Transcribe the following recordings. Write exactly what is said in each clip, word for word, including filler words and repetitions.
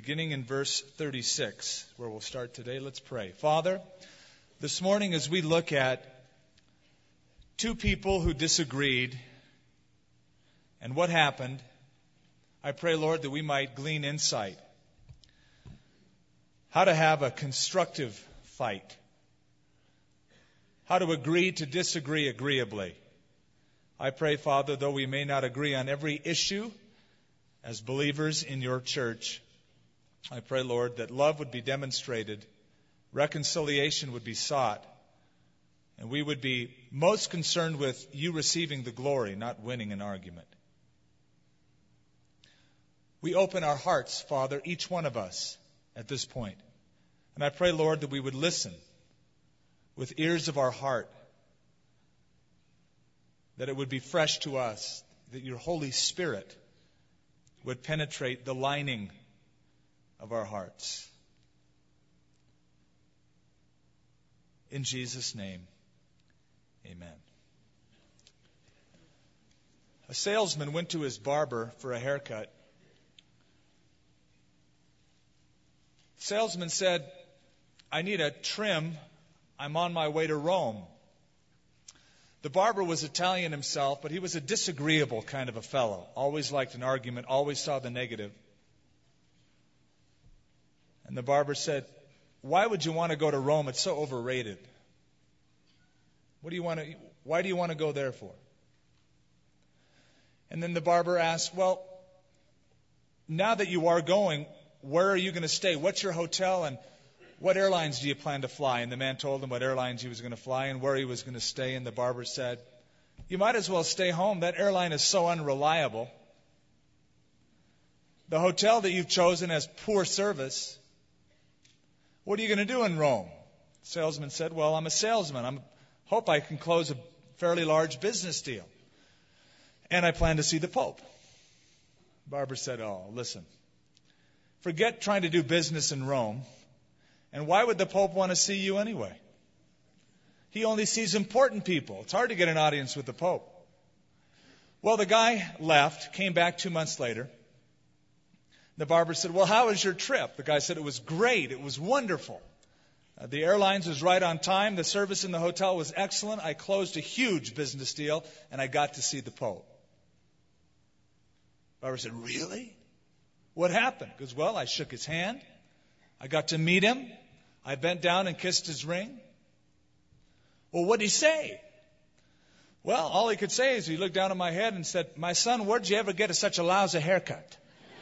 beginning in verse thirty-six, where we'll start today. Let's pray. Father, this morning as we look at two people who disagreed and what happened, I pray, Lord, that we might glean insight. How to have a constructive fight. How to agree to disagree agreeably. I pray, Father, though we may not agree on every issue as believers in your church, I pray, Lord, that love would be demonstrated, reconciliation would be sought, and we would be most concerned with you receiving the glory, not winning an argument. We open our hearts, Father, each one of us at this point. And I pray, Lord, that we would listen with ears of our heart, that it would be fresh to us, that your Holy Spirit would penetrate the lining of our hearts. In Jesus' name, amen. A salesman went to his barber for a haircut. The salesman said, "I need a trim. I'm on my way to Rome." The barber was Italian himself, but he was a disagreeable kind of a fellow. Always liked an argument, always saw the negative. And the barber said, "Why would you want to go to Rome? It's so overrated. What do you want to, why do you want to go there for?" And then the barber asked, "Well, now that you are going, where are you going to stay? What's your hotel and what airlines do you plan to fly?" And the man told him what airlines he was going to fly and where he was going to stay. And the barber said, "You might as well stay home. That airline is so unreliable. The hotel that you've chosen has poor service. What are you going to do in Rome?" The salesman said, "Well, I'm a salesman. I hope I can close a fairly large business deal. And I plan to see the Pope." The barber said, "Oh, listen. Forget trying to do business in Rome. And why would the Pope want to see you anyway? He only sees important people. It's hard to get an audience with the Pope." Well, the guy left, came back two months later. The barber said, "Well, how was your trip?" The guy said, "It was great. It was wonderful. Uh, the airlines was right on time. The service in the hotel was excellent. I closed a huge business deal, and I got to see the Pope." The barber said, "Really? What happened?" He goes, "Well, I shook his hand. I got to meet him. I bent down and kissed his ring." "Well, what did he say?" "Well, all he could say is he looked down at my head and said, 'My son, where'd you ever get a, such a lousy haircut?'"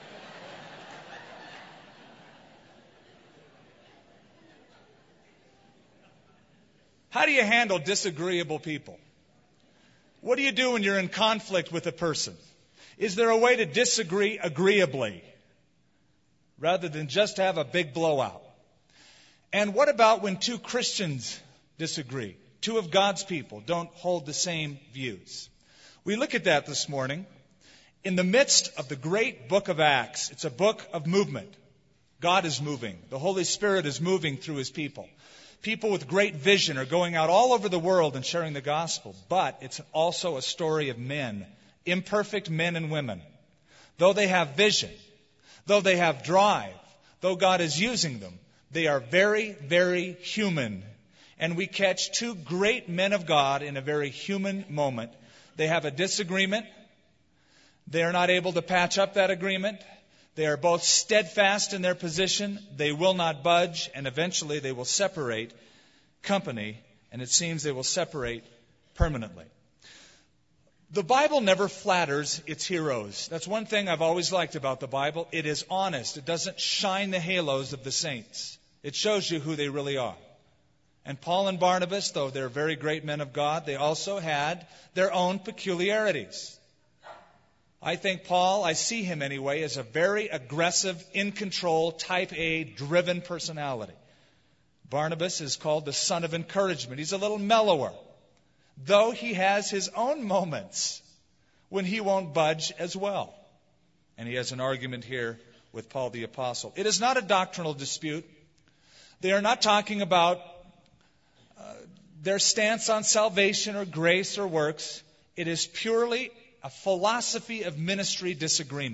How do you handle disagreeable people? What do you do when you're in conflict with a person? Is there a way to disagree agreeably rather than just have a big blowout? And what about when two Christians disagree? Two of God's people don't hold the same views. We look at that this morning in the midst of the great book of Acts. It's a book of movement. God is moving. The Holy Spirit is moving through his people. People with great vision are going out all over the world and sharing the gospel. But it's also a story of men, imperfect men and women. Though they have vision, though they have drive, though God is using them, they are very, very human. And we catch two great men of God in a very human moment. They have a disagreement. They are not able to patch up that agreement. They are both steadfast in their position. They will not budge, and eventually they will separate company, and it seems they will separate permanently. The Bible never flatters its heroes. That's one thing I've always liked about the Bible. It is honest. It doesn't shine the halos of the saints. It shows you who they really are. And Paul and Barnabas, though they're very great men of God, they also had their own peculiarities. I think Paul, I see him anyway, as a very aggressive, in control, type A, driven personality. Barnabas is called the son of encouragement. He's a little mellower, though he has his own moments when he won't budge as well. And he has an argument here with Paul the Apostle. It is not a doctrinal dispute. They are not talking about uh, their stance on salvation or grace or works. It is purely a philosophy of ministry disagreement.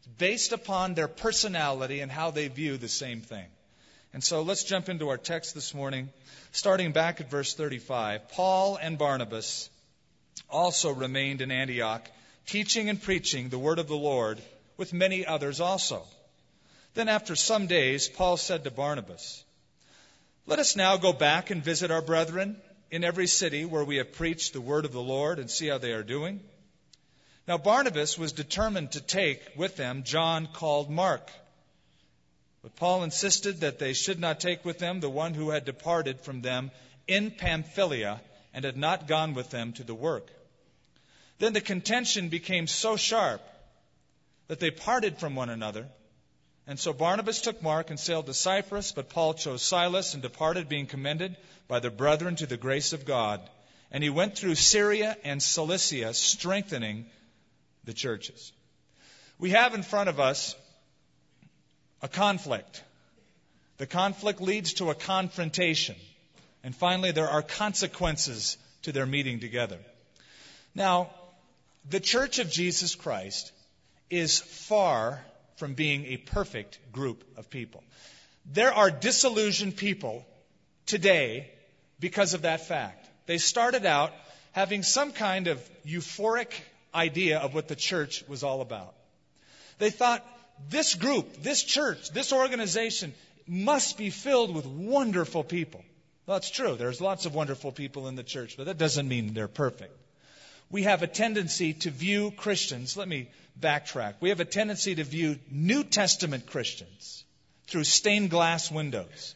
based upon their personality and how they view the same thing. And so let's jump into our text this morning, starting back at verse thirty-five. Paul and Barnabas also remained in Antioch, teaching and preaching the word of the Lord with many others also. Then after some days, Paul said to Barnabas, "Let us now go back and visit our brethren in every city where we have preached the word of the Lord and see how they are doing." Now Barnabas was determined to take with them John called Mark. But Paul insisted that they should not take with them the one who had departed from them in Pamphylia and had not gone with them to the work. Then the contention became so sharp that they parted from one another. And so Barnabas took Mark and sailed to Cyprus, but Paul chose Silas and departed, being commended by the brethren to the grace of God. And he went through Syria and Cilicia, strengthening the churches. We have in front of us a conflict. The conflict leads to a confrontation. And finally, there are consequences to their meeting together. Now, the Church of Jesus Christ is far from being a perfect group of people. There are disillusioned people today because of that fact. They started out having some kind of euphoric idea of what the church was all about. They thought, this group, this church, this organization must be filled with wonderful people. Well, that's true. There's lots of wonderful people in the church, but that doesn't mean they're perfect. We have a tendency to view Christians, let me backtrack. We have a tendency to view New Testament Christians through stained glass windows.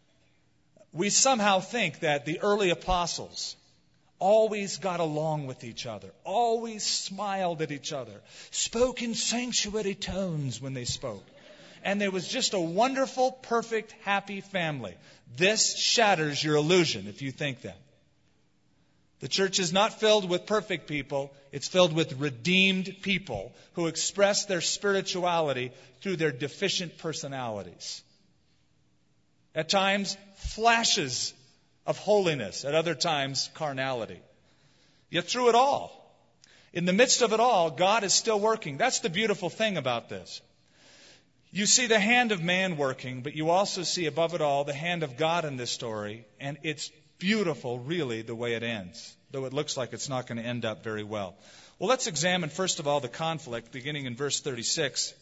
We somehow think that the early apostles always got along with each other, always smiled at each other, spoke in sanctuary tones when they spoke. And there was just a wonderful, perfect, happy family. This shatters your illusion if you think that. The church is not filled with perfect people. It's filled with redeemed people who express their spirituality through their deficient personalities. At times, flashes of holiness. At other times, carnality. Yet through it all, in the midst of it all, God is still working. That's the beautiful thing about this. You see the hand of man working, but you also see above it all the hand of God in this story. And it's beautiful, really, the way it ends, though it looks like it's not going to end up very well. Well, let's examine, first of all, the conflict, beginning in verse thirty-six.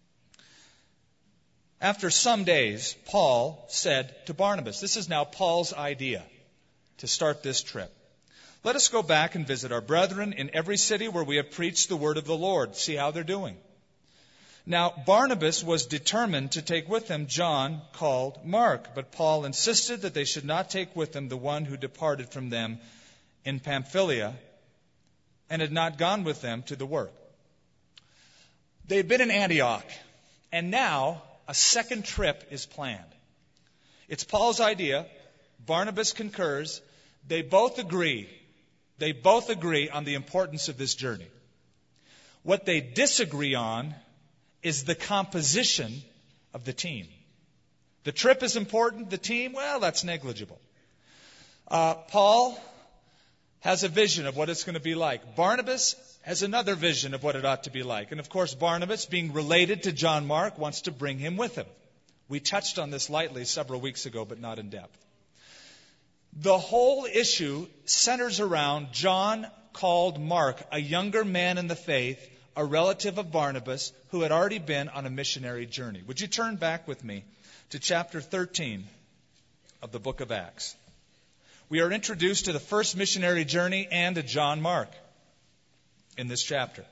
After some days, Paul said to Barnabas, this is now Paul's idea to start this trip. Let us go back and visit our brethren in every city where we have preached the word of the Lord, see how they're doing. Now, Barnabas was determined to take with him John called Mark, but Paul insisted that they should not take with them the one who departed from them in Pamphylia and had not gone with them to the work. They had been in Antioch, and now a second trip is planned. It's Paul's idea. Barnabas concurs. They both agree. They both agree on the importance of this journey. What they disagree on is the composition of the team. The trip is important. The team, well, that's negligible. Uh, Paul has a vision of what it's going to be like. Barnabas has another vision of what it ought to be like. And of course, Barnabas, being related to John Mark, wants to bring him with him. We touched on this lightly several weeks ago, but not in depth. The whole issue centers around John called Mark, a younger man in the faith, a relative of Barnabas, who had already been on a missionary journey. Would you turn back with me to chapter thirteen of the book of Acts? We are introduced to the first missionary journey and to John Mark in this chapter.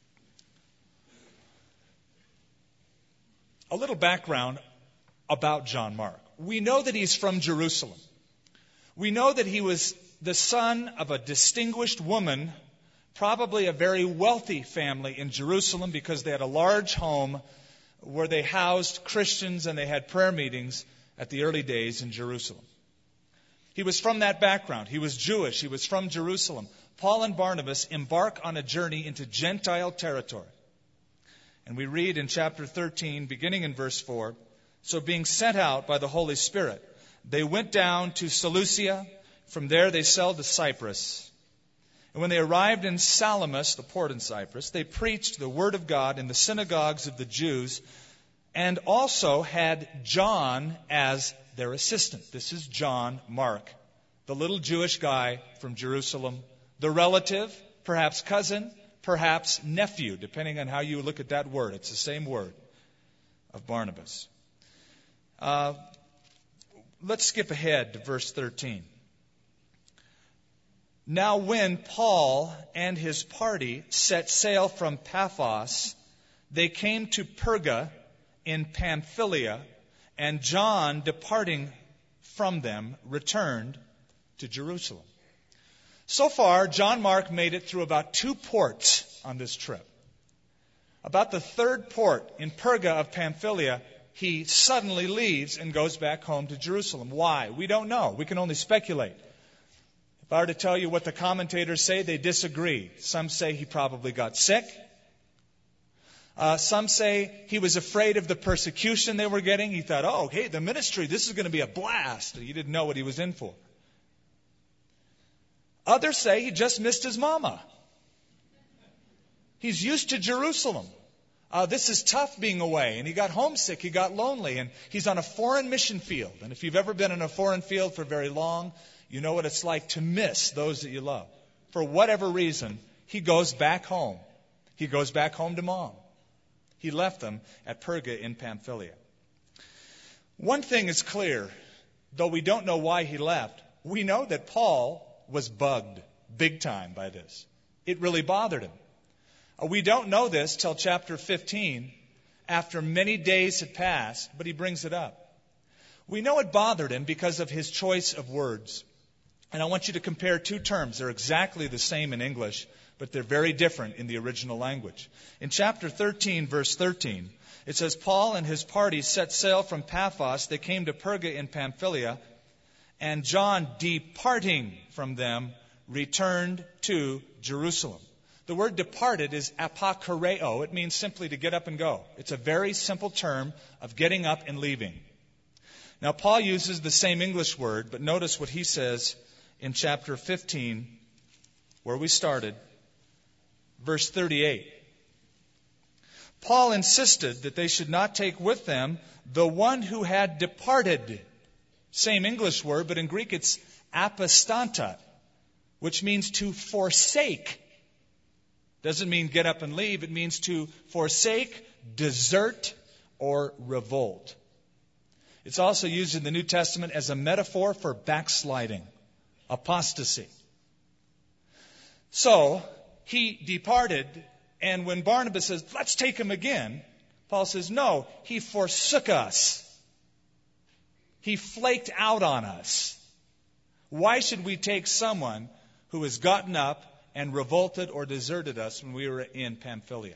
A little background about John Mark. We know that he's from Jerusalem. We know that he was the son of a distinguished woman, probably a very wealthy family in Jerusalem, because they had a large home where they housed Christians and they had prayer meetings at the early days in Jerusalem. He was from that background. He was Jewish. He was from Jerusalem. Paul and Barnabas embark on a journey into Gentile territory. And we read in chapter thirteen, beginning in verse four, so being sent out by the Holy Spirit, they went down to Seleucia. From there they sailed to Cyprus. And when they arrived in Salamis, the port in Cyprus, they preached the word of God in the synagogues of the Jews, and also had John as their assistant. This is John Mark, the little Jewish guy from Jerusalem, the relative, perhaps cousin, perhaps nephew, depending on how you look at that word. It's the same word, of Barnabas. Uh, let's skip ahead to verse thirteen. Now when Paul and his party set sail from Paphos, they came to Perga in Pamphylia, and John, departing from them, returned to Jerusalem. So far, John Mark made it through about two ports on this trip. About the third port, in Perga of Pamphylia, he suddenly leaves and goes back home to Jerusalem. Why? We don't know. We can only speculate. If I were to tell you what the commentators say, they disagree. Some say he probably got sick. Uh, some say he was afraid of the persecution they were getting. He thought, oh, hey, the ministry, this is going to be a blast. He didn't know what he was in for. Others say he just missed his mama. He's used to Jerusalem. Uh, this is tough being away. And he got homesick. He got lonely. And he's on a foreign mission field. And if you've ever been in a foreign field for very long, you know what it's like to miss those that you love. For whatever reason, he goes back home. He goes back home to mom. He left them at Perga in Pamphylia. One thing is clear. Though we don't know why he left, we know that Paul was bugged big time by this. It really bothered him. We don't know this till chapter fifteen, after many days had passed, but he brings it up. We know it bothered him because of his choice of words. And I want you to compare two terms. They're exactly the same in English, but they're very different in the original language. In chapter thirteen, verse thirteen, it says, Paul and his party set sail from Paphos. They came to Perga in Pamphylia. And John, departing from them, returned to Jerusalem. The word departed is apakareo. It means simply to get up and go. It's a very simple term of getting up and leaving. Now, Paul uses the same English word, but notice what he says in chapter fifteen, where we started, verse thirty-eight. Paul insisted that they should not take with them the one who had departed. Same English word, but in Greek it's apostanta, which means to forsake. Doesn't mean get up and leave. It means to forsake, desert, or revolt. It's also used in the New Testament as a metaphor for backsliding, apostasy. So, he departed, and when Barnabas says, let's take him again, Paul says, no, he forsook us. He flaked out on us. Why should we take someone who has gotten up and revolted or deserted us when we were in Pamphylia?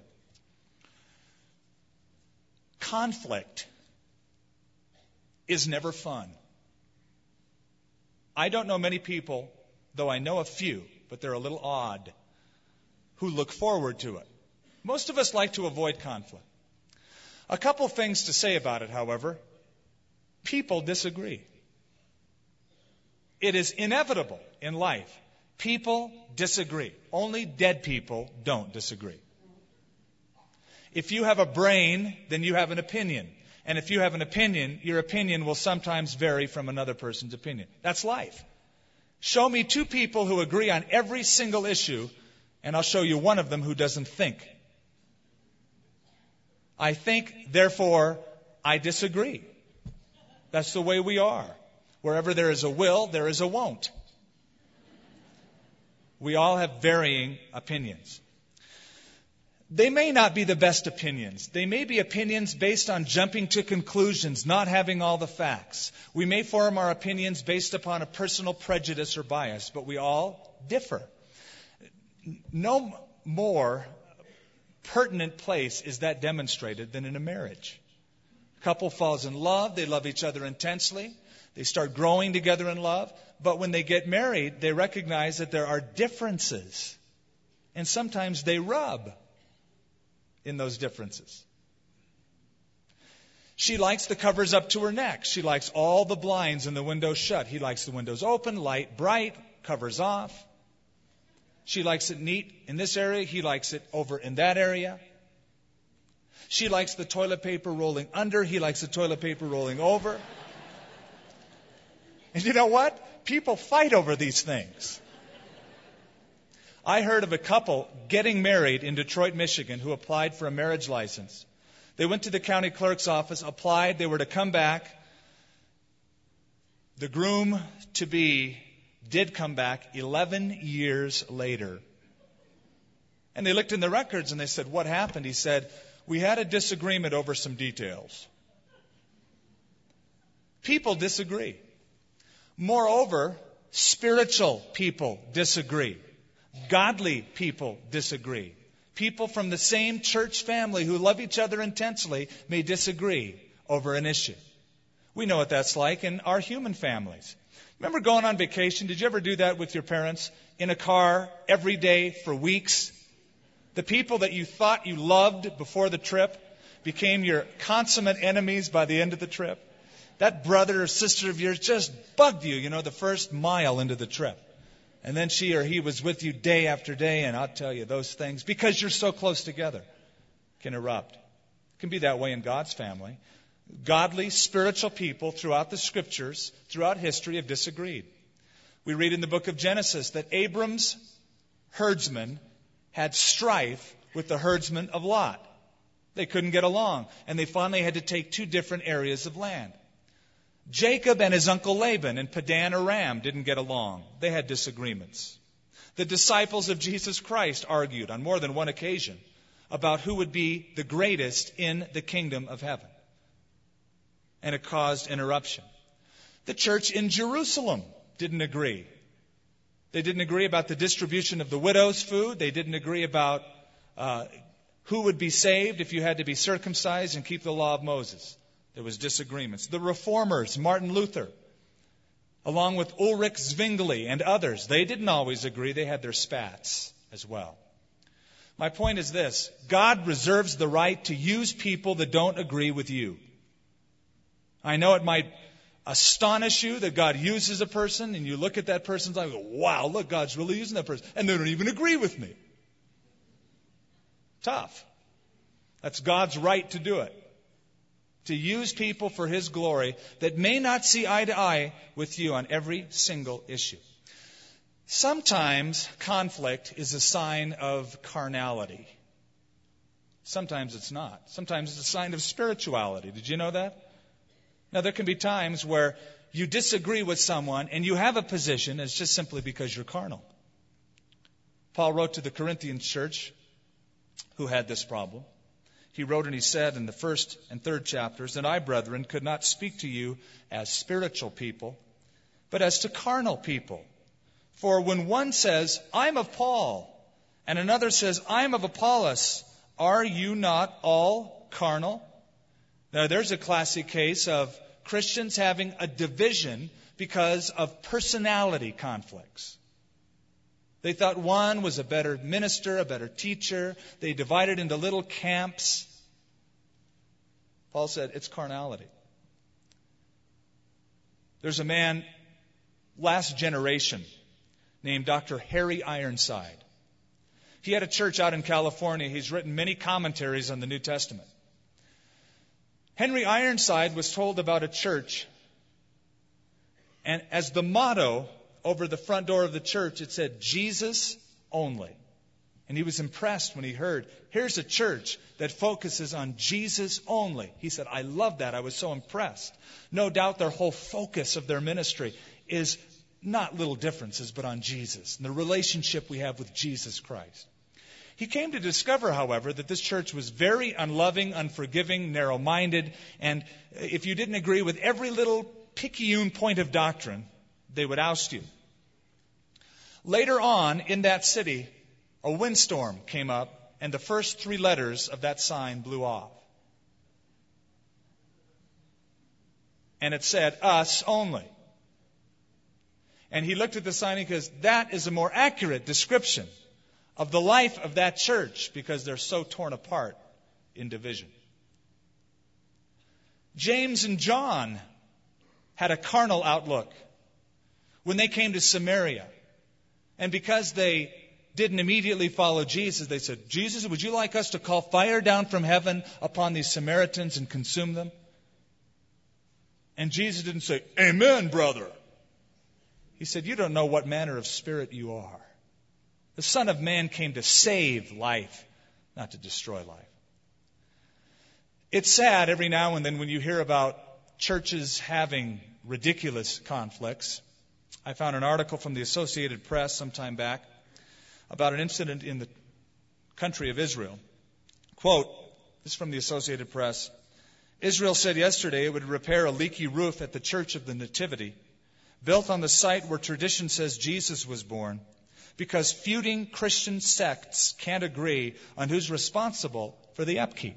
Conflict is never fun. I don't know many people, though I know a few, but they're a little odd, who look forward to it. Most of us like to avoid conflict. A couple things to say about it, however. People disagree. It is inevitable in life. People disagree. Only dead people don't disagree. If you have a brain, then you have an opinion. And if you have an opinion, your opinion will sometimes vary from another person's opinion. That's life. Show me two people who agree on every single issue, and I'll show you one of them who doesn't think. I think, therefore, I disagree. That's the way we are. Wherever there is a will, there is a won't. We all have varying opinions. They may not be the best opinions. They may be opinions based on jumping to conclusions, not having all the facts. We may form our opinions based upon a personal prejudice or bias, but we all differ. No more pertinent place is that demonstrated than in a marriage. A couple falls in love. They love each other intensely. They start growing together in love. But when they get married, they recognize that there are differences. And sometimes they rub in those differences. She likes the covers up to her neck. She likes all the blinds and the windows shut. He likes the windows open, light bright, covers off. She likes it neat in this area. He likes it over in that area. She likes the toilet paper rolling under. He likes the toilet paper rolling over. And you know what? People fight over these things. I heard of a couple getting married in Detroit, Michigan, who applied for a marriage license. They went to the county clerk's office, applied. They were to come back. The groom-to-be did come back eleven years later. And they looked in the records and they said, "What happened?" He said, "We had a disagreement over some details." People disagree. Moreover, spiritual people disagree. Godly people disagree. People from the same church family who love each other intensely may disagree over an issue. We know what that's like in our human families. Remember going on vacation? Did you ever do that with your parents? In a car every day for weeks? The people that you thought you loved before the trip became your consummate enemies by the end of the trip. That brother or sister of yours just bugged you, you know, the first mile into the trip. And then she or he was with you day after day, and I'll tell you, those things, because you're so close together, can erupt. It can be that way in God's family. Godly, spiritual people throughout the Scriptures, throughout history, have disagreed. We read in the book of Genesis that Abram's herdsmen had strife with the herdsmen of Lot. They couldn't get along, and they finally had to take two different areas of land. Jacob and his uncle Laban in Padan Aram didn't get along. They had disagreements. The disciples of Jesus Christ argued on more than one occasion about who would be the greatest in the kingdom of heaven. And it caused interruption. The church in Jerusalem didn't agree. They didn't agree about the distribution of the widow's food. They didn't agree about uh, who would be saved if you had to be circumcised and keep the law of Moses. There was disagreements. The reformers, Martin Luther, along with Ulrich Zwingli and others, they didn't always agree. They had their spats as well. My point is this: God reserves the right to use people that don't agree with you. I know it might astonish you that God uses a person, and you look at that person's life and go, "Wow, look, God's really using that person." And they don't even agree with me. Tough. That's God's right to do it. To use people for His glory that may not see eye to eye with you on every single issue. Sometimes conflict is a sign of carnality. Sometimes it's not. Sometimes it's a sign of spirituality. Did you know that? Now, there can be times where you disagree with someone and you have a position, and it's just simply because you're carnal. Paul wrote to the Corinthian church who had this problem. He wrote and he said in the first and third chapters that I, brethren, could not speak to you as spiritual people, but as to carnal people. For when one says, I'm of Paul, and another says, I'm of Apollos, are you not all carnal? Now, there's a classic case of Christians having a division because of personality conflicts. They thought one was a better minister, a better teacher. They divided into little camps. Paul said, it's carnality. There's a man, last generation, named Doctor Harry Ironside. He had a church out in California. He's written many commentaries on the New Testament. Henry Ironside was told about a church, and as the motto over the front door of the church, it said, Jesus only. And he was impressed when he heard, here's a church that focuses on Jesus only. He said, I love that. I was so impressed. No doubt their whole focus of their ministry is not little differences, but on Jesus and the relationship we have with Jesus Christ. He came to discover, however, that this church was very unloving, unforgiving, narrow-minded, and if you didn't agree with every little picayune point of doctrine, they would oust you. Later on in that city, a windstorm came up, and the first three letters of that sign blew off. And it said, us only. And he looked at the sign and he goes, that is a more accurate description of the life of that church because they're so torn apart in division. James and John had a carnal outlook when they came to Samaria. And because they didn't immediately follow Jesus. They said, Jesus, would you like us to call fire down from heaven upon these Samaritans and consume them? And Jesus didn't say, Amen, brother. He said, you don't know what manner of spirit you are. The Son of Man came to save life, not to destroy life. It's sad every now and then when you hear about churches having ridiculous conflicts. I found an article from the Associated Press some time back about an incident in the country of Israel. Quote, this is from the Associated Press. Israel said yesterday it would repair a leaky roof at the Church of the Nativity, built on the site where tradition says Jesus was born, because feuding Christian sects can't agree on who's responsible for the upkeep.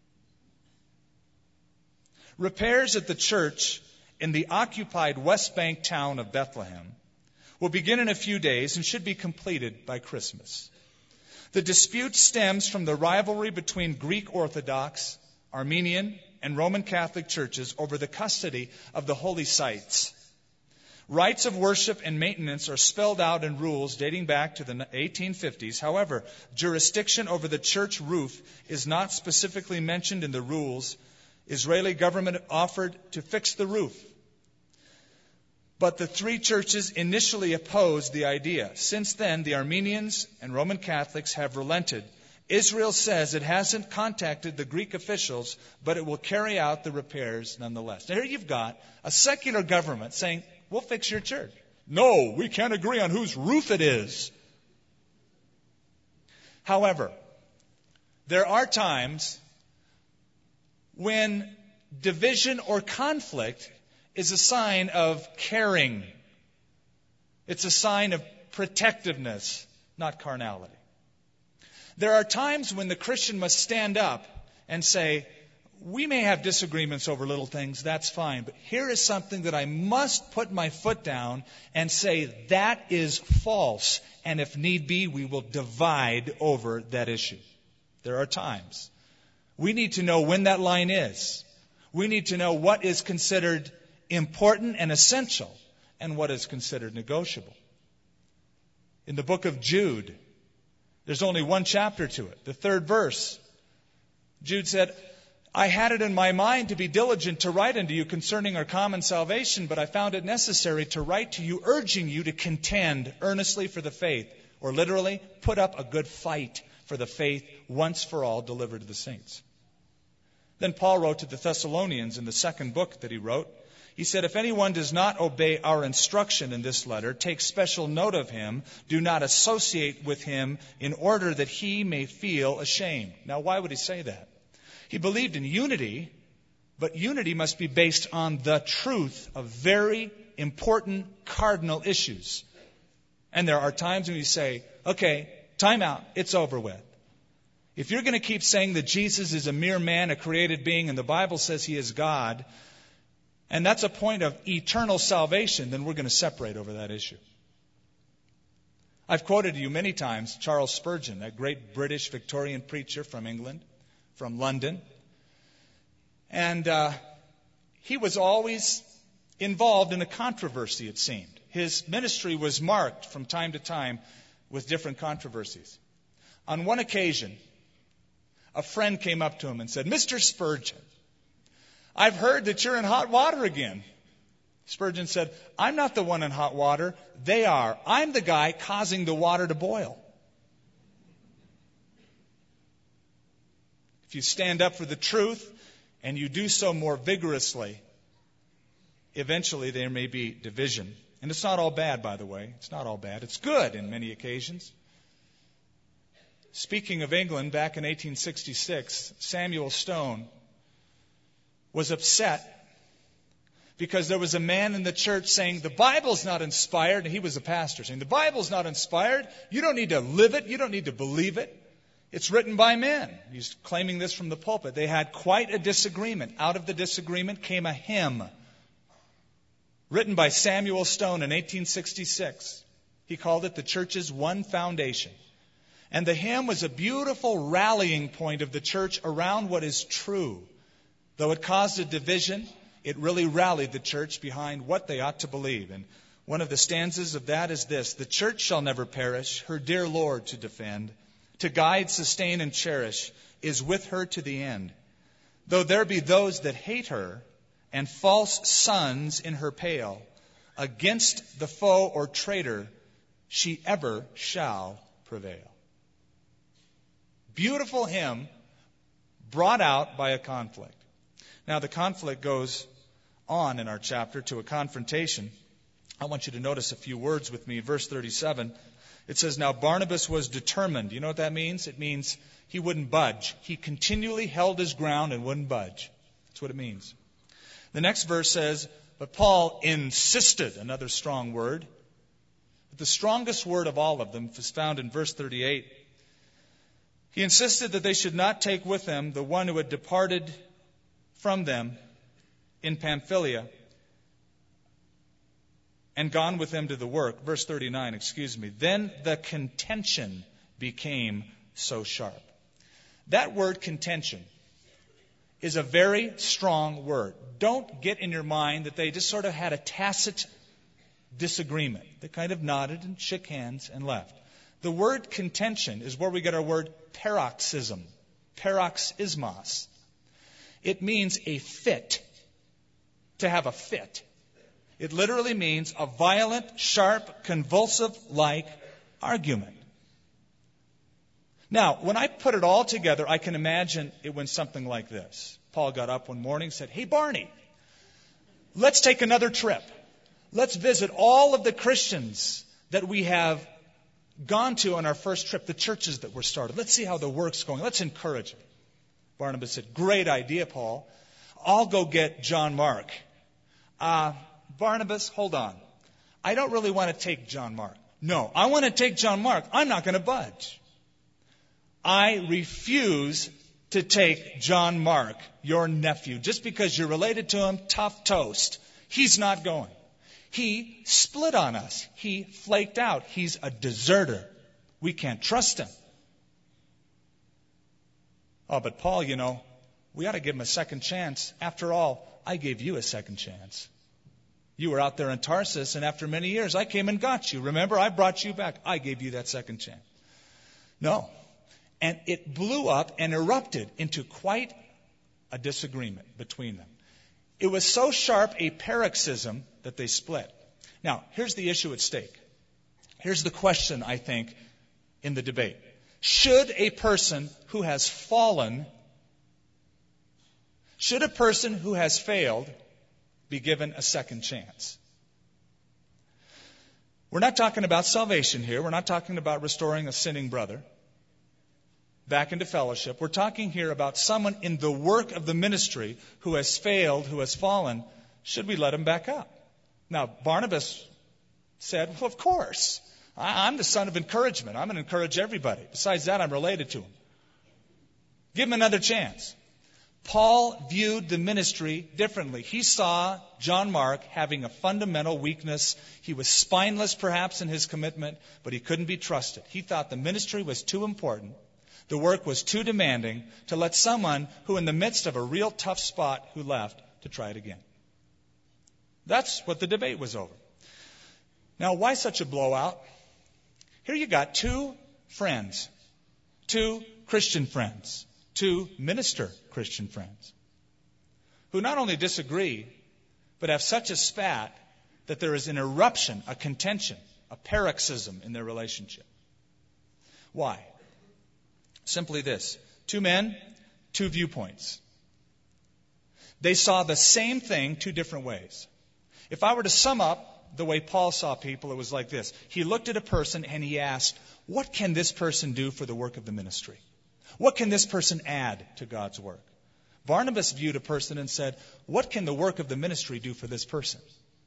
Repairs at the church in the occupied West Bank town of Bethlehem will begin in a few days and should be completed by Christmas. The dispute stems from the rivalry between Greek Orthodox, Armenian, and Roman Catholic churches over the custody of the holy sites. Rights of worship and maintenance are spelled out in rules dating back to the eighteen fifties. However, jurisdiction over the church roof is not specifically mentioned in the rules. Israeli government offered to fix the roof. But the three churches initially opposed the idea. Since then, the Armenians and Roman Catholics have relented. Israel says it hasn't contacted the Greek officials, but it will carry out the repairs nonetheless. Now here you've got a secular government saying, we'll fix your church. No, we can't agree on whose roof it is. However, there are times when division or conflict is a sign of caring. It's a sign of protectiveness, not carnality. There are times when the Christian must stand up and say, we may have disagreements over little things, that's fine, but here is something that I must put my foot down and say that is false, and if need be, we will divide over that issue. There are times. We need to know when that line is. We need to know what is considered important and essential and what is considered negotiable. In the book of Jude, there's only one chapter to it, the third verse. Jude said, I had it in my mind to be diligent to write unto you concerning our common salvation, but I found it necessary to write to you, urging you to contend earnestly for the faith, or literally, put up a good fight for the faith once for all delivered to the saints. Then Paul wrote to the Thessalonians in the second book that he wrote. He said, if anyone does not obey our instruction in this letter, take special note of him. Do not associate with him in order that he may feel ashamed. Now, why would he say that? He believed in unity, but unity must be based on the truth of very important cardinal issues. And there are times when you say, okay, time out, it's over with. If you're going to keep saying that Jesus is a mere man, a created being, and the Bible says he is God, and that's a point of eternal salvation, then we're going to separate over that issue. I've quoted to you many times Charles Spurgeon, that great British Victorian preacher from England, from London. And uh, he was always involved in a controversy, it seemed. His ministry was marked from time to time with different controversies. On one occasion, a friend came up to him and said, Mister Spurgeon, I've heard that you're in hot water again. Spurgeon said, I'm not the one in hot water. They are. I'm the guy causing the water to boil. If you stand up for the truth and you do so more vigorously, eventually there may be division. And it's not all bad, by the way. It's not all bad. It's good in many occasions. Speaking of England, back in eighteen sixty-six, Samuel Stone was upset because there was a man in the church saying, the Bible's not inspired. And he was a pastor saying, the Bible's not inspired. You don't need to live it. You don't need to believe it. It's written by men. He's claiming this from the pulpit. They had quite a disagreement. Out of the disagreement came a hymn written by Samuel Stone in eighteen sixty-six. He called it The Church's One Foundation. And the hymn was a beautiful rallying point of the church around what is true. Though it caused a division, it really rallied the church behind what they ought to believe. And One of the stanzas of that is this: the church shall never perish, her dear Lord to defend, to guide, sustain, and cherish, is with her to the end. Though there be those that hate her, and false sons in her pale, against the foe or traitor, she ever shall prevail. Beautiful hymn brought out by a conflict. Now the conflict goes on in our chapter to a confrontation. I want you to notice a few words with me. Verse thirty-seven, it says, now Barnabas was determined. You know what that means? It means he wouldn't budge. He continually held his ground and wouldn't budge. That's what it means. The next verse says, but Paul insisted, another strong word. The strongest word of all of them is found in verse thirty-eight. He insisted that they should not take with them the one who had departed from them in Pamphylia and gone with them to the work. Verse thirty-nine, excuse me. Then the contention became so sharp. That word contention is a very strong word. Don't get in your mind that they just sort of had a tacit disagreement. They kind of nodded and shook hands and left. The word contention is where we get our word paroxysm, paroxysmos. It means a fit, to have a fit. It literally means a violent, sharp, convulsive-like argument. Now, when I put it all together, I can imagine it went something like this. Paul got up one morning and said, hey, Barney, let's take another trip. Let's visit all of the Christians that we have gone to on our first trip, the churches that were started. Let's see how the work's going. Let's encourage them. Barnabas said, great idea, Paul. I'll go get John Mark. Uh, Barnabas, hold on. I don't really want to take John Mark. No, I want to take John Mark. I'm not going to budge. I refuse to take John Mark, your nephew, just because you're related to him, tough toast. He's not going. He split on us. He flaked out. He's a deserter. We can't trust him. Oh, but Paul, you know, we ought to give him a second chance. After all, I gave you a second chance. You were out there in Tarsus, and after many years, I came and got you. Remember, I brought you back. I gave you that second chance. No. And it blew up and erupted into quite a disagreement between them. It was so sharp a paroxysm that they split. Now, here's the issue at stake. Here's the question, I think, in the debate. Should a person who has fallen, should a person who has failed be given a second chance? We're not talking about salvation here. We're not talking about restoring a sinning brother back into fellowship. We're talking here about someone in the work of the ministry who has failed, who has fallen. Should we let him back up? Now, Barnabas said, well, of course. I, I'm the son of encouragement. I'm going to encourage everybody. Besides that, I'm related to him. Give him another chance. Paul viewed the ministry differently. He saw John Mark having a fundamental weakness. He was spineless, perhaps, in his commitment, but he couldn't be trusted. He thought the ministry was too important. The work was too demanding to let someone who in the midst of a real tough spot who left to try it again. That's what the debate was over. Now, why such a blowout? Here you got two friends, two Christian friends, two minister Christian friends, who not only disagree, but have such a spat that there is an eruption, a contention, a paroxysm in their relationship. Why? Simply this. Two men, two viewpoints. They saw the same thing two different ways. If I were to sum up the way Paul saw people, it was like this. He looked at a person and he asked, what can this person do for the work of the ministry? What can this person add to God's work? Barnabas viewed a person and said, what can the work of the ministry do for this person?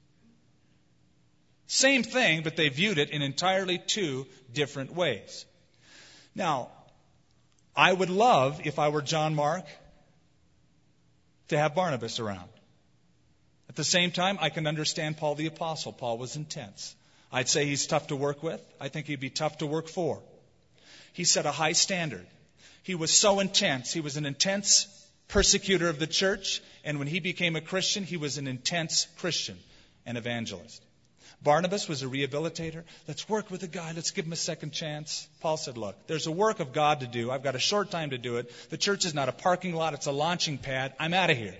Same thing, but they viewed it in entirely two different ways. Now, I would love, if I were John Mark, to have Barnabas around. At the same time, I can understand Paul the Apostle. Paul was intense. I'd say he's tough to work with. I think he'd be tough to work for. He set a high standard. He was so intense. He was an intense persecutor of the church. And when he became a Christian, he was an intense Christian and evangelist. Barnabas was a rehabilitator. Let's work with the guy. Let's give him a second chance. Paul said, look, there's a work of God to do. I've got a short time to do it. The church is not a parking lot. It's a launching pad. I'm out of here.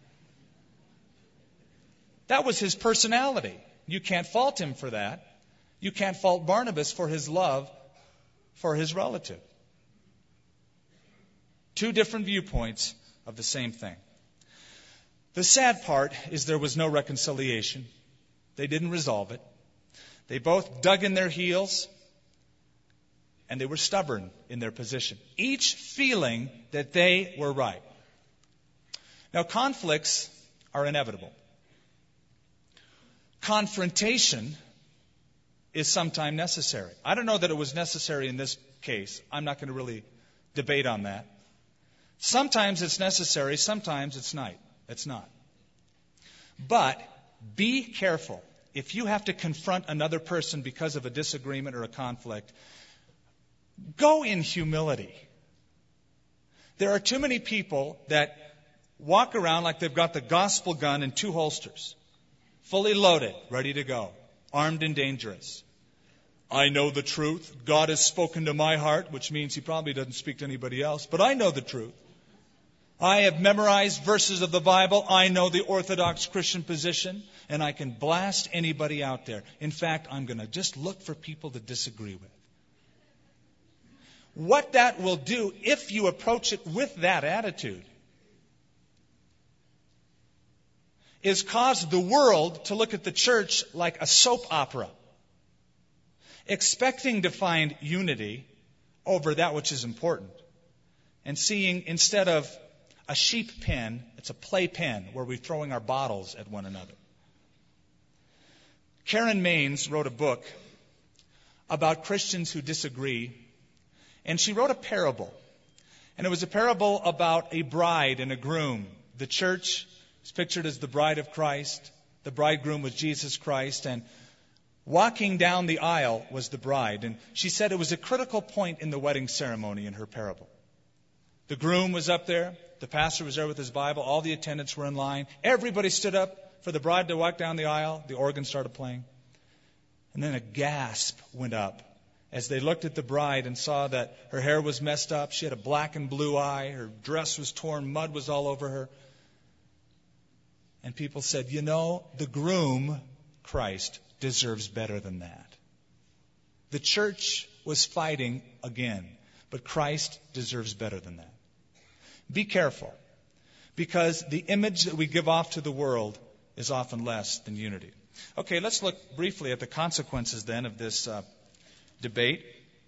That was his personality. You can't fault him for that. You can't fault Barnabas for his love for his relative. Two different viewpoints of the same thing. The sad part is there was no reconciliation. They didn't resolve it. They both dug in their heels, and they were stubborn in their position, each feeling that they were right. Now, conflicts are inevitable. Confrontation is sometimes necessary. I don't know that it was necessary in this case. I'm not going to really debate on that. Sometimes it's necessary, sometimes it's not. It's not. But be careful. If you have to confront another person because of a disagreement or a conflict, go in humility. There are too many people that walk around like they've got the gospel gun in two holsters, fully loaded, ready to go, armed and dangerous. I know the truth. God has spoken to my heart, which means he probably doesn't speak to anybody else, but I know the truth. I have memorized verses of the Bible. I know the Orthodox Christian position, and I can blast anybody out there. In fact, I'm going to just look for people to disagree with. What that will do, if you approach it with that attitude, is cause the world to look at the church like a soap opera, expecting to find unity over that which is important, and seeing instead of a sheep pen, it's a play pen where we're throwing our bottles at one another. Karen Maines wrote a book about Christians who disagree, and she wrote a parable. And it was a parable about a bride and a groom. The church is pictured as the bride of Christ. The bridegroom was Jesus Christ, and walking down the aisle was the bride. And she said it was a critical point in the wedding ceremony in her parable. The groom was up there. The pastor was there with his Bible. All the attendants were in line. Everybody stood up for the bride to walk down the aisle. The organ started playing. And then a gasp went up as they looked at the bride and saw that her hair was messed up. She had a black and blue eye. Her dress was torn. Mud was all over her. And people said, you know, the groom, Christ, deserves better than that. The church was fighting again, but Christ deserves better than that. Be careful, because the image that we give off to the world is often less than unity. Okay, let's look briefly at the consequences then of this uh, debate.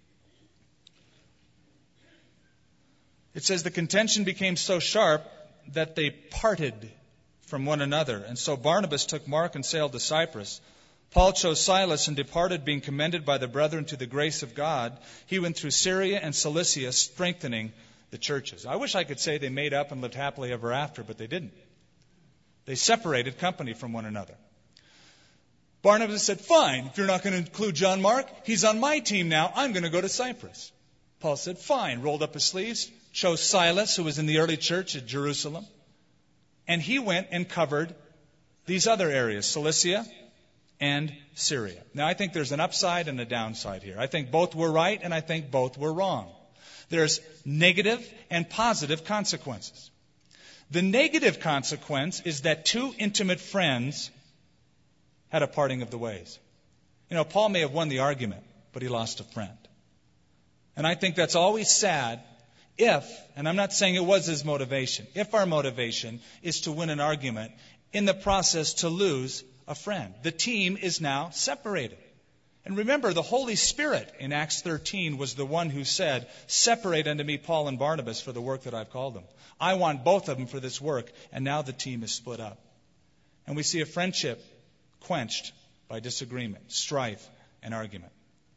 It says the contention became so sharp that they parted from one another. And so Barnabas took Mark and sailed to Cyprus. Paul chose Silas and departed, being commended by the brethren to the grace of God. He went through Syria and Cilicia, strengthening the churches. I wish I could say they made up and lived happily ever after, but they didn't. They separated company from one another. Barnabas said, fine, if you're not going to include John Mark, he's on my team now. I'm going to go to Cyprus. Paul said, fine, rolled up his sleeves, chose Silas, who was in the early church at Jerusalem, and he went and covered these other areas, Cilicia and Syria. Now, I think there's an upside and a downside here. I think both were right, and I think both were wrong. There's negative and positive consequences. The negative consequence is that two intimate friends had a parting of the ways. You know, Paul may have won the argument, but he lost a friend. And I think that's always sad if, and I'm not saying it was his motivation, if our motivation is to win an argument, in the process to lose a friend. The team is now separated. And remember, the Holy Spirit in Acts thirteen was the one who said, separate unto me Paul and Barnabas for the work that I've called them. I want both of them for this work. And now the team is split up. And we see a friendship quenched by disagreement, strife, and argument.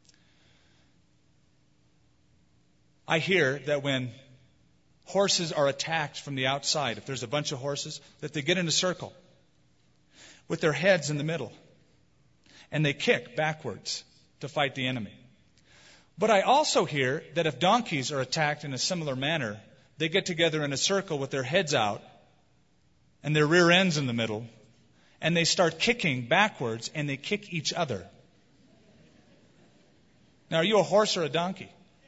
I hear that when horses are attacked from the outside, if there's a bunch of horses, that they get in a circle with their heads in the middle. And they kick backwards to fight the enemy. But I also hear that if donkeys are attacked in a similar manner, they get together in a circle with their heads out and their rear ends in the middle, and they start kicking backwards, and they kick each other. Now, are you a horse or a donkey?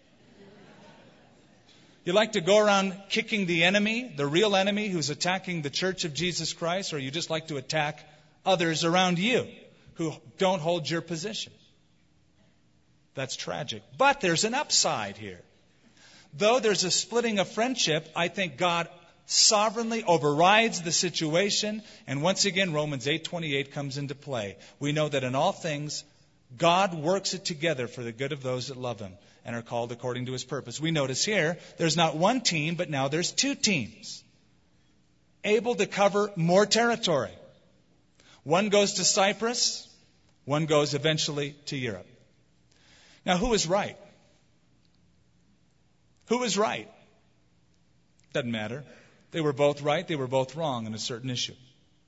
You like to go around kicking the enemy, the real enemy who's attacking the church of Jesus Christ, or you just like to attack others around you who don't hold your position? That's tragic. But there's an upside here. Though there's a splitting of friendship, I think God sovereignly overrides the situation. And once again, Romans eight twenty-eight comes into play. We know that in all things, God works it together for the good of those that love Him and are called according to His purpose. We notice here, there's not one team, but now there's two teams, able to cover more territory. One goes to Cyprus, one goes eventually to Europe. Now, who is right? Who is right? Doesn't matter. They were both right, they were both wrong on a certain issue.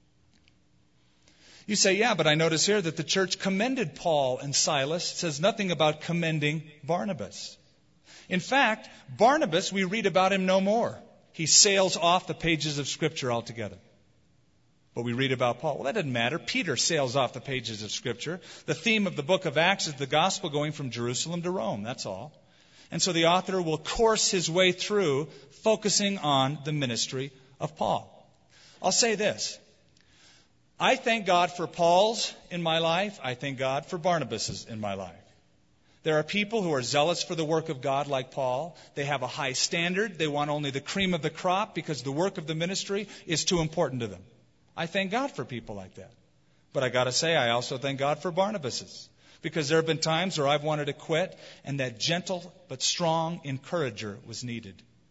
You say, yeah, but I notice here that the church commended Paul and Silas. It says nothing about commending Barnabas. In fact, Barnabas, we read about him no more. He sails off the pages of Scripture altogether. But we read about Paul. Well, that doesn't matter. Peter sails off the pages of Scripture. The theme of the book of Acts is the gospel going from Jerusalem to Rome. That's all. And so the author will course his way through, focusing on the ministry of Paul. I'll say this. I thank God for Paul's in my life. I thank God for Barnabas's in my life. There are people who are zealous for the work of God like Paul. They have a high standard. They want only the cream of the crop because the work of the ministry is too important to them. I thank God for people like that. But I got to say, I also thank God for Barnabas's. Because there have been times where I've wanted to quit, and that gentle but strong encourager was needed.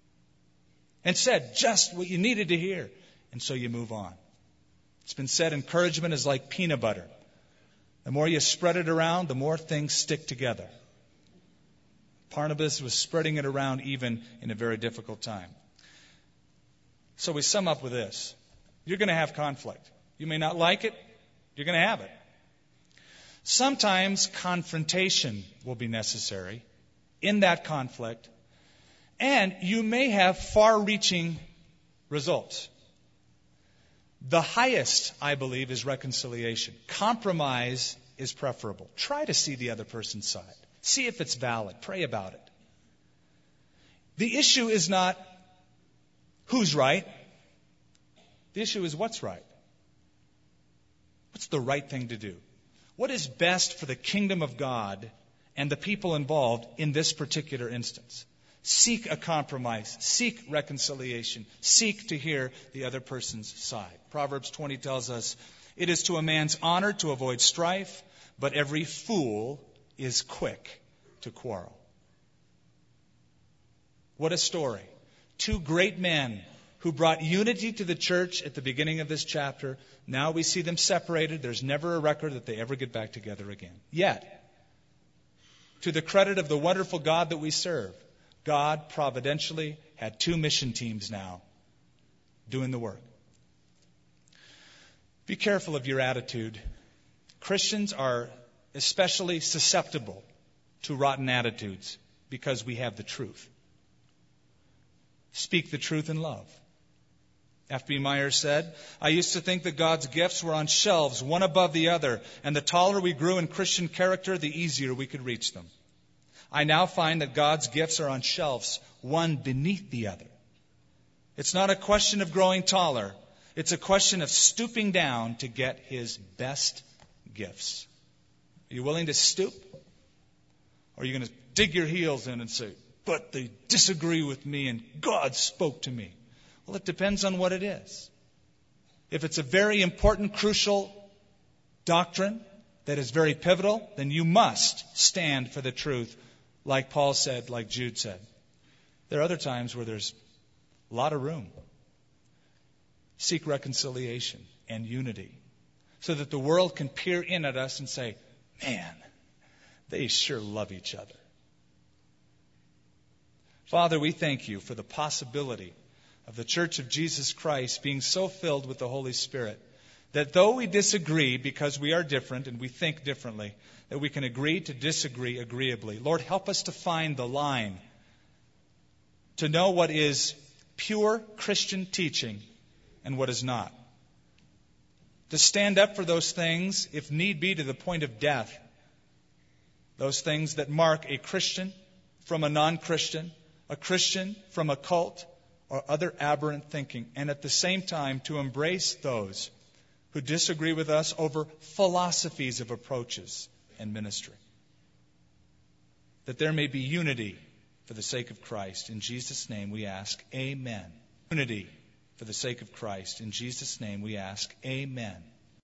And said just what you needed to hear. And so you move on. It's been said encouragement is like peanut butter. The more you spread it around, the more things stick together. Barnabas was spreading it around even in a very difficult time. So we sum up with this. You're going to have conflict. You may not like it. You're going to have it. Sometimes confrontation will be necessary in that conflict, and you may have far-reaching results. The highest, I believe, is reconciliation. Compromise is preferable. Try to see the other person's side. See if it's valid. Pray about it. The issue is not who's right. The issue is what's right. What's the right thing to do? What is best for the kingdom of God and the people involved in this particular instance? Seek a compromise. Seek reconciliation. Seek to hear the other person's side. Proverbs twenty tells us, it is to a man's honor to avoid strife, but every fool is quick to quarrel. What a story. Two great men who brought unity to the church at the beginning of this chapter. Now we see them separated. There's never a record that they ever get back together again. Yet, to the credit of the wonderful God that we serve, God providentially had two mission teams now doing the work. Be careful of your attitude. Christians are especially susceptible to rotten attitudes because we have the truth. Speak the truth in love. F B Myers said, I used to think that God's gifts were on shelves, one above the other, and the taller we grew in Christian character, the easier we could reach them. I now find that God's gifts are on shelves, one beneath the other. It's not a question of growing taller. It's a question of stooping down to get His best gifts. Are you willing to stoop? Or are you going to dig your heels in and say, but they disagree with me and God spoke to me? Well, it depends on what it is. If it's a very important, crucial doctrine that is very pivotal, then you must stand for the truth, like Paul said, like Jude said. There are other times where there's a lot of room. Seek reconciliation and unity so that the world can peer in at us and say, man, they sure love each other. Father, we thank you for the possibility of the Church of Jesus Christ being so filled with the Holy Spirit that though we disagree because we are different and we think differently, that we can agree to disagree agreeably. Lord, help us to find the line, to know what is pure Christian teaching and what is not. to stand up for those things, if need be, to the point of death. Those things that mark a Christian from a non-Christian, a Christian from a cult, or other aberrant thinking. And at the same time, to embrace those who disagree with us over philosophies of approaches and ministry. That there may be unity for the sake of Christ. In Jesus' name we ask, amen. Unity for the sake of Christ. In Jesus' name we ask, amen.